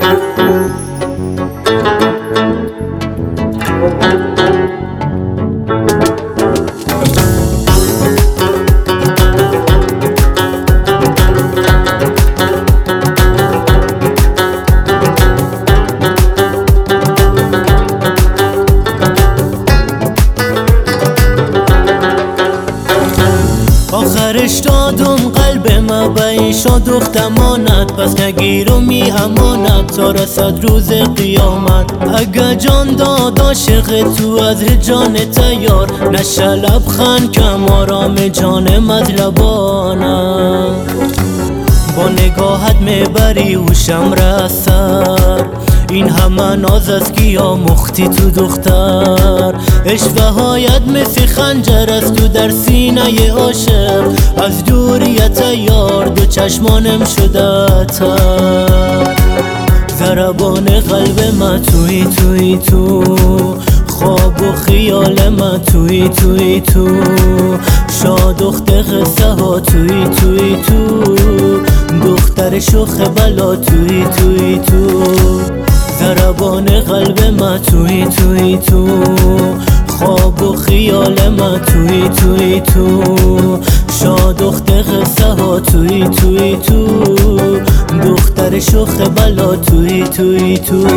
آخرش دادم قلب ما به این شد دختمانت، پس نگیر و می امانت تا رسد روز قیامت. اگه جان داد عاشق تو از جان تیار، نشه لبخند کم آرام جان مطلبانت. با نگاهت میبری هوشم را سر، این همه ناز از کیا مختی تو دختر. اشوهایت مثل خنجر است تو در سینه عاشق، از دوریت یار دو چشمانم شده تر. ضربان قلب ما توی تو، خواب و خیال ما توی تو، شاد دخت قصه ها توی تو، دختر شوخ بلا توی تو. ضربان قلب ما توی تو، خواب و خیال ما توی تو، شاد دخت قصه ها توی تو، دختر شوخ بلا توی تو.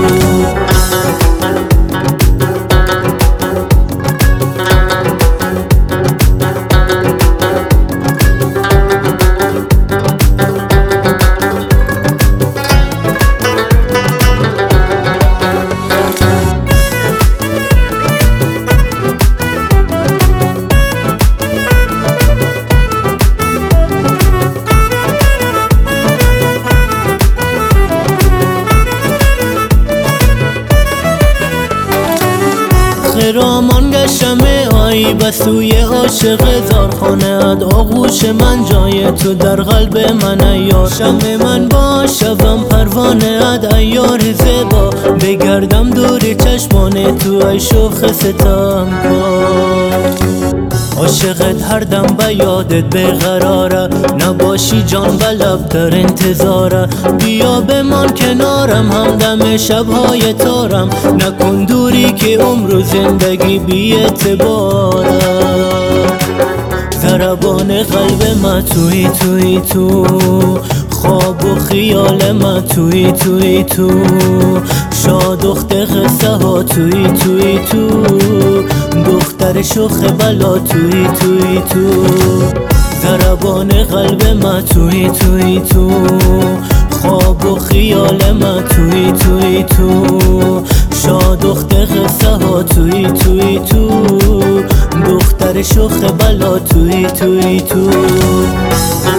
رامان گشمه آی بسوی عاشق زارخانه اد، آغوش من جای تو در قلب من ایار. شمع من باشم پروانه اد ایار زیبا، بگردم دور چشمان تو ای شوخ ستم کار. عاشقت هر دم به یادت بقراره، نباشی جان به لب در انتظاره. بیا بمان کنارم همدم شبهای تارم، نکن دوری که عمر و زندگی بی اعتباره. ضربان قلب ما توی تو، خواب و خیال ما توی تو، شاد دخت قصه ها توی تو، دختر شوخ بلا توی تو. ضربان قلب ما توی تو، خواب و خیال ما توی تو، شاد دخت قصه ها توی تو، دختر شوخ بلا توی تو.